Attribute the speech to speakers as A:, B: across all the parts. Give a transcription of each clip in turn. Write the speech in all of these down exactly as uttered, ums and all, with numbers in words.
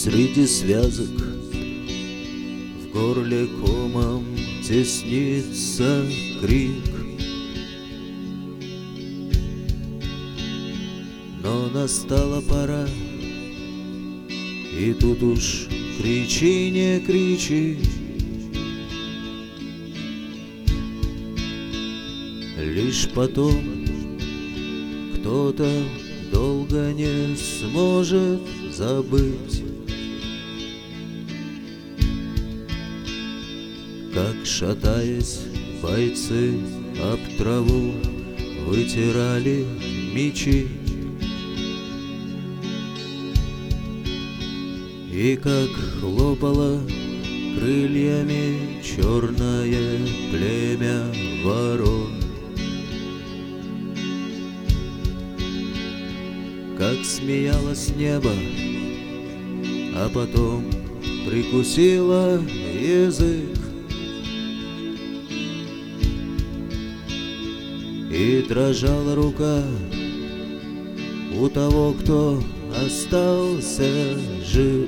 A: Среди связок в горле комом теснится крик, но настала пора, и тут уж кричи, не кричи. Лишь потом кто-то долго не сможет забыть, как, шатаясь, бойцы об траву вытирали мечи, и как хлопало крыльями черное племя ворон, как смеялось небо, а потом прикусило язык, и дрожала рука у того, кто остался жив.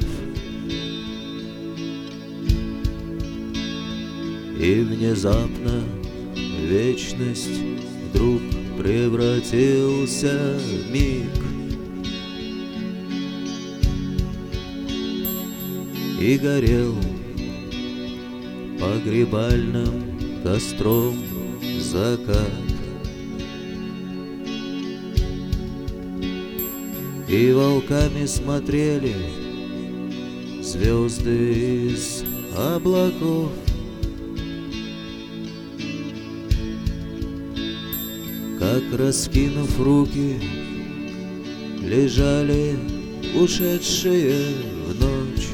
A: И внезапно вечность вдруг превратился в миг, и горел погребальным костром закат. И волками смотрели звезды из облаков, как, раскинув руки, лежали ушедшие в ночь,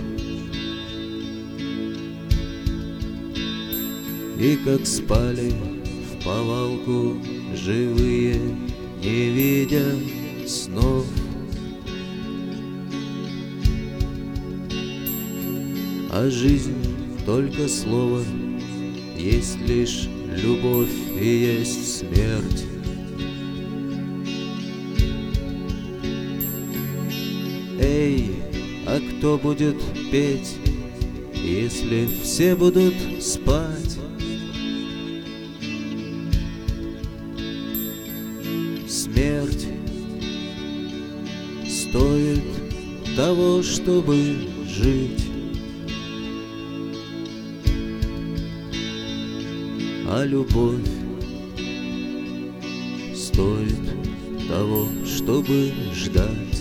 A: и как спали в повалку живые, не видя снов. А жизнь только слово, есть лишь любовь и есть смерть. Эй, а кто будет петь, если все будут спать? Смерть стоит того, чтобы жить, а любовь стоит того, чтобы ждать.